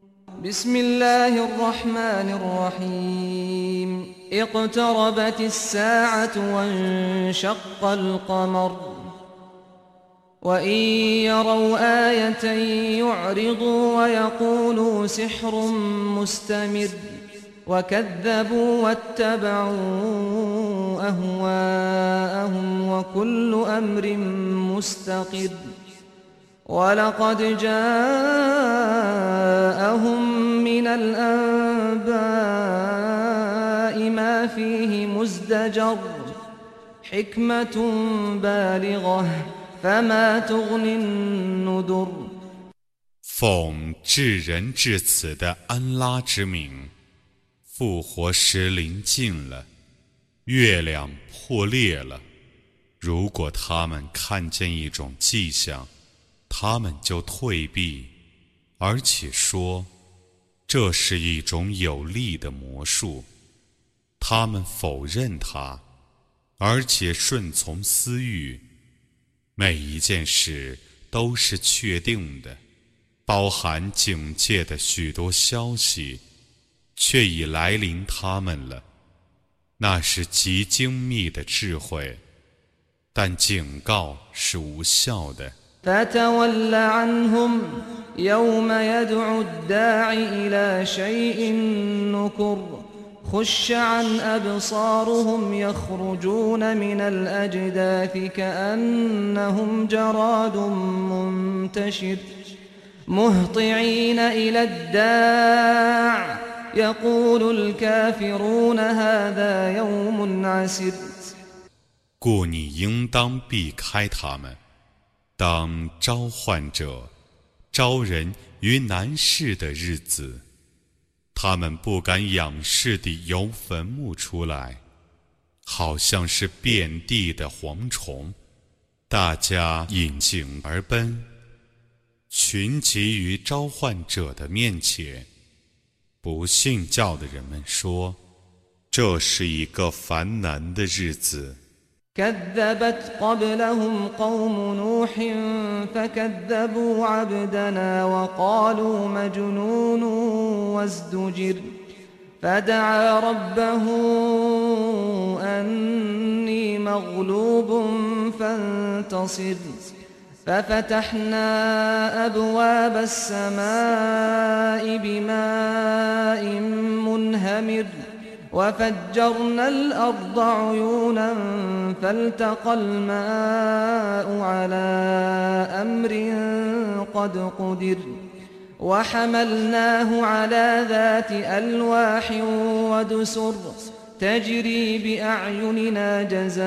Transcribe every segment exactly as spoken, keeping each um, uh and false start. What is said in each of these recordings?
بسم الله الرحمن الرحيم اقتربت الساعة وانشق القمر وإن يروا آية يعرضوا ويقولوا سحر مستمر وكذبوا واتبعوا أهواءهم وكل أمر مستقر ولقد جاءهم من الأنباء ما فيه مزدجر حكمة بالغة فما تغني النذر 奉至仁至此的安拉之名，复活时临近了，月亮破裂了。如果他们看见一种迹象，他们就退避，而且说这是一种有力的魔术。他们否认它，而且顺从私欲。每一件事都是确定的，包含警戒的许多消息，却已来临他们了。那是极精密的智慧，但警告是无效的。 فتول عنهم يوم يدعو الداع إلى شيء نكر خش عن أبصارهم يخرجون من الأجداث كأنهم جراد منتشر مهطعين إلى الداع يقول الكافرون هذا يوم عسر 故你应当避开他们，当召唤者招人于难事的日子，他们不敢仰视地由坟墓出来，好像是遍地的蝗虫，大家引颈而奔，群集于召唤者的面前。不信教的人们说，这是一个烦难的日子。 كذبت قبلهم قوم نوح فكذبوا عبدنا وقالوا مجنون وازدجر فدعا ربه أني مغلوب فانتصر ففتحنا أبواب السماء بماء منهمر وفجرنا الأرض عيونا فالتقى الماء على أمر قد قدر وحملناه على ذات ألواح ودسر تجري بأعيننا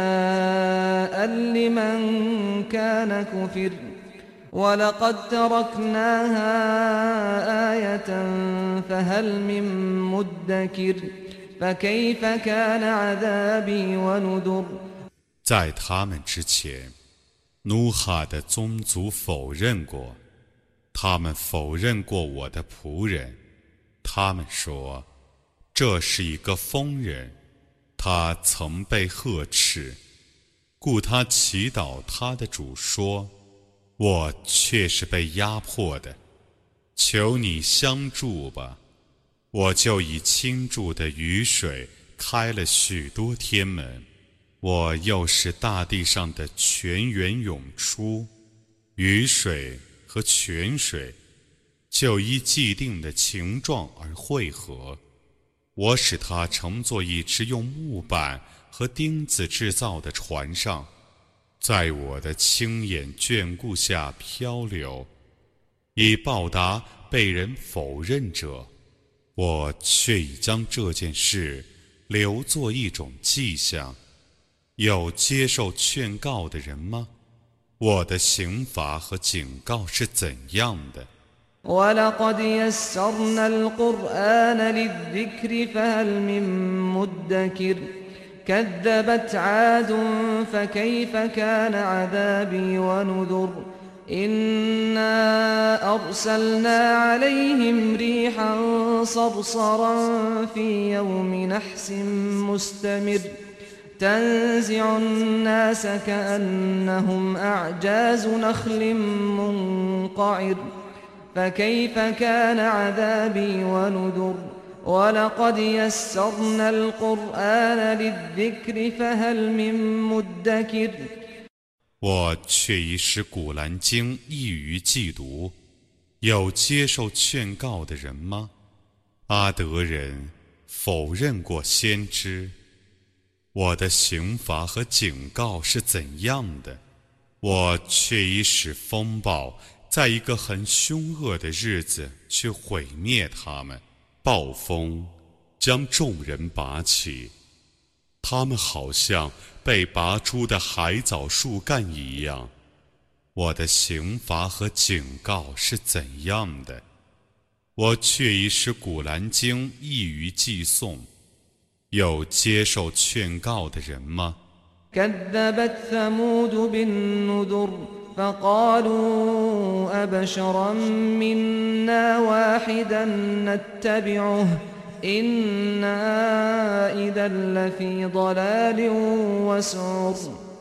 جزاء لمن كان كفر ولقد تركناها آية فهل من مدكر فكيف كان عذابي ونذر 在他们之前，努哈的宗族否认过，他们否认过我的仆人。他们说，这是一个疯人，他曾被呵斥，故他祈祷他的主说，我却是被压迫的，求你相助吧。我就以倾注的雨水开了许多天门，我又使大地上的泉源涌出，雨水和泉水就依既定的形状而汇合。我使它乘坐一只用木板和钉子制造的船上，在我的亲眼眷顾下漂流，以报答被人否认者。我却已将这件事留作一种迹象，有接受劝告的人吗？我的刑罚和警告是怎样的？ ولقد يسرنا القرآن للذكر فهل من مدكر كذبت عاد فكيف كان عذابي ونذر إنا أرسلنا عليهم ريحا صرصرا في يوم نحس مستمر تنزع الناس كأنهم أعجاز نخل منقعر فكيف كان عذابي ونذر ولقد يسرنا القرآن للذكر فهل من مدكر 我却已使古兰经易于记读，有接受劝告的人吗？阿德人否认过先知，我的刑罚和警告是怎样的？我却已使风暴在一个很凶恶的日子去毁灭他们，暴风将众人拔起，他们好像被拔出的海藻树干一样。我的刑罚和警告是怎样的？我却已使古兰经易于记诵，有接受劝告的人吗？ كذبت ثمود بالنذر فقالوا أبشرا منا واحدا نتبعه إنا إذا لفي ضلال وسعر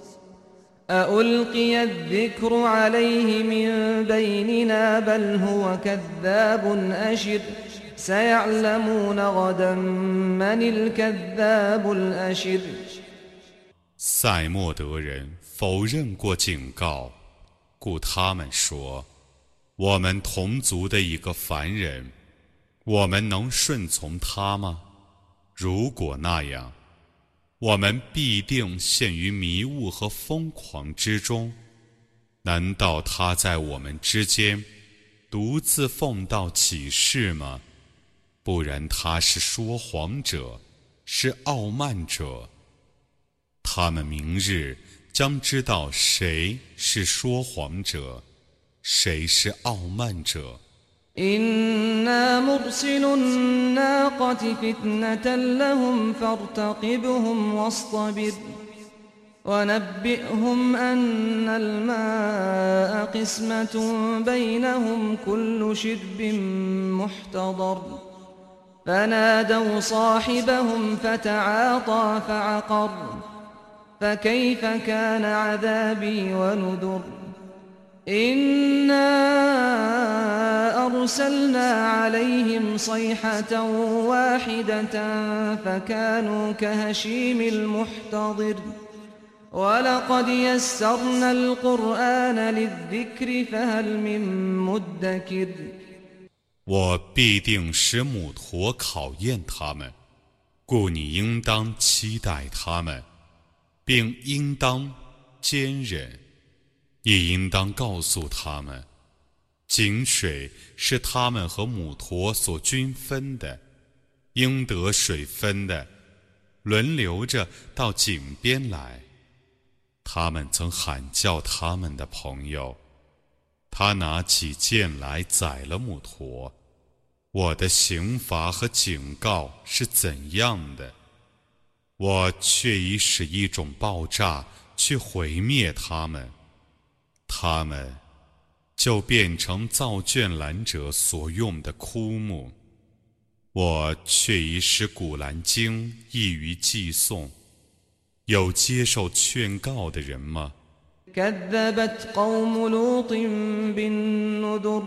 أألقي الذكر عليه من بيننا بل هو كذاب أشر سيعلمون غدا من الكذاب الأشر 塞莫德人否认过警告，故他们说：我们同族的一个凡人，我们能顺从他吗？如果那样，我们必定陷于迷雾和疯狂之中。难道他在我们之间独自奉道启示吗？不然他是说谎者，是傲慢者。他们明日将知道谁是说谎者，谁是傲慢者。 إنا مرسل الناقة فتنة لهم فارتقبهم واصطبر ونبئهم أن الماء قسمة بينهم كل شرب محتضر فنادوا صاحبهم فتعاطى فعقر فكيف كان عذابي ونذر إنا أرسلنا عليهم صيحة واحدة فكانوا كهشيم المحتضر ولقد يسرنا القرآن للذكر فهل من مدكر 我必定使母驼考验他们，故你应当期待他们，并应当坚忍，也应当告诉他们，井水是他们和母驼所均分的，应得水分的，轮流着到井边来。他们曾喊叫他们的朋友，他拿起剑来宰了母驼。我的刑罚和警告是怎样的？我却已使一种爆炸去毁灭他们，他们就变成造卷兰者所用的枯木。我却已使古兰经易于记诵，有接受劝告的人吗？ كذبت قوم لوط بالنذر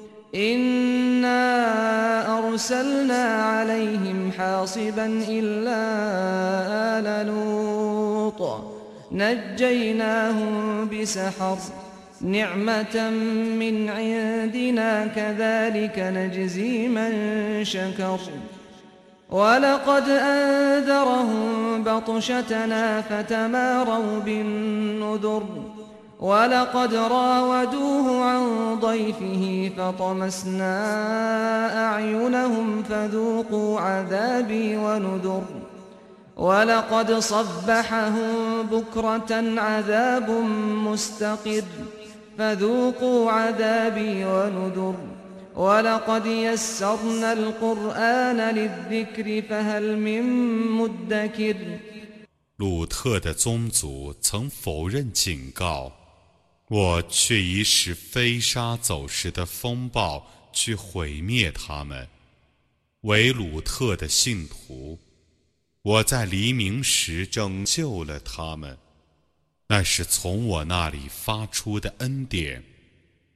إنا أرسلنا عليهم حاصبا إلا آل لوط نجيناهم بسحر نعمة من عندنا كذلك نجزي من شكر ولقد أنذرهم بطشتنا فتماروا بالنذر ولقد راودوه عن ضيفه فطمسنا أعينهم فذوقوا عذابي ونذر ولقد صبحهم بكرة عذاب مستقر فذوقوا عذابي ونذر ولقد يسرنا القرآن للذكر فهل من مدكر 鲁特的宗族曾否认警告，我却已使飞沙走石的风暴去毁灭他们。为鲁特的信徒，我在黎明时拯救了他们，那是从我那里发出的恩典。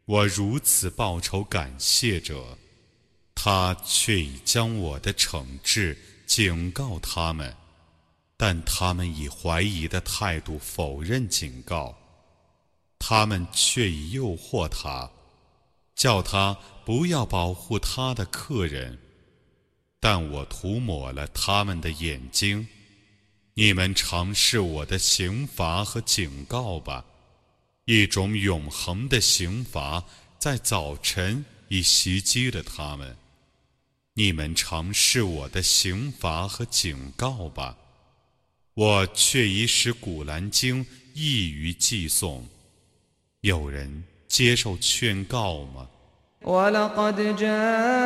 我如此报仇感谢者，他却已将我的惩治警告他们，但他们以怀疑的态度否认警告，他们却已诱惑他，叫他不要保护他的客人，但我涂抹了他们的眼睛。你们尝试我的刑罚和警告吧，一种永恒的刑罚在早晨已袭击了他们。你们尝试我的刑罚和警告吧，我却已使古兰经易于寄送。有人接受劝告吗？ ولقد جاء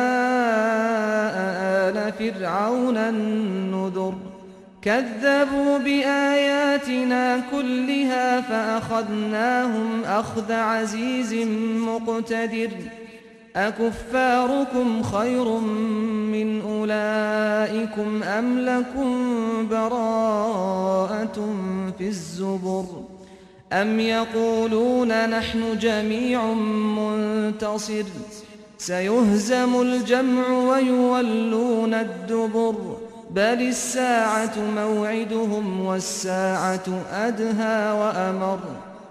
آل فرعون النذر كذبوا بآياتنا كلها فأخذناهم أخذ عزيز مقتدر أكفاركم خير من أولئكم أم لكم براءة في الزبر أم يقولون نحن جميع منتصر سيهزم الجمع ويولون الدبر بل الساعة موعدهم والساعة أدهى وأمر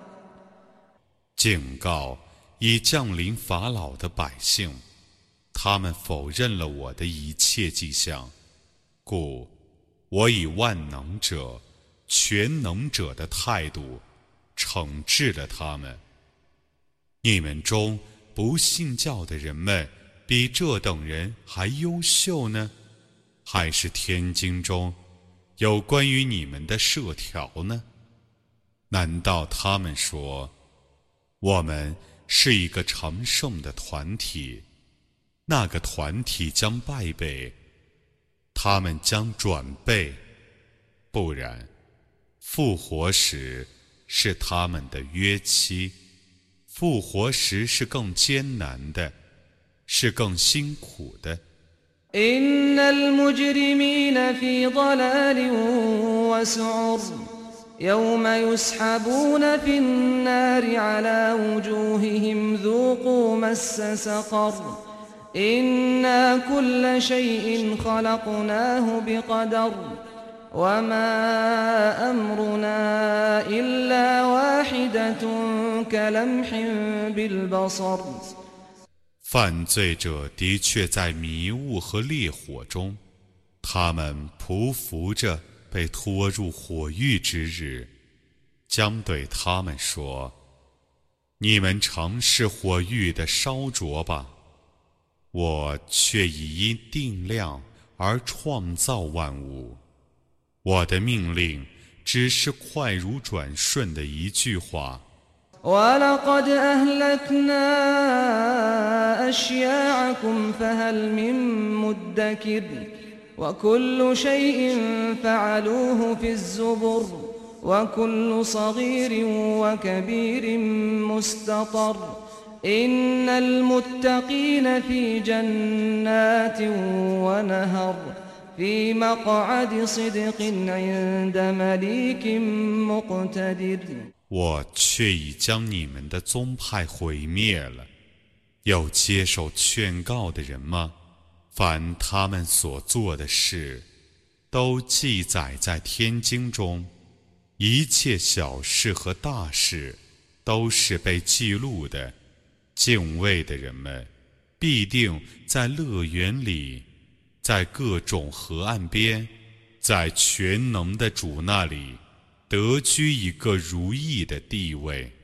警告已降临法老的百姓，他们否认了我的一切迹象，故我以万能者、全能者的态度惩治了他们。你们中不信教的人们比这等人还优秀呢？还是天经中有关于你们的设条呢？难道他们说，我们是一个常胜的团体，那个团体将败北，他们将转背，不然，复活时是他们的约期，复活时是更艰难的，是更辛苦的。 إن المجرمين في ضلال وسعر يوم يسحبون في النار على وجوههم ذوقوا مس سقر إنا كل شيء خلقناه بقدر وما أمرنا إلا واحدة كلمح بالبصر 犯罪者的确在迷雾和烈火中，他们匍匐着被拖入火狱之日，将对他们说：你们尝试火狱的烧灼吧，我却已因定量而创造万物，我的命令只是快如转瞬的一句话。 ولقد أهلكنا أشياعكم فهل من مدكر وكل شيء فعلوه في الزبر وكل صغير وكبير مستطر إن المتقين في جنات ونهر في مقعد صدق عند مليك مقتدر 我却已将你们的宗派毁灭了，有接受劝告的人吗？凡他们所做的事，都记载在天经中，一切小事和大事都是被记录的。敬畏的人们必定在乐园里，在各种河岸边，在全能的主那里得居一个如意的地位。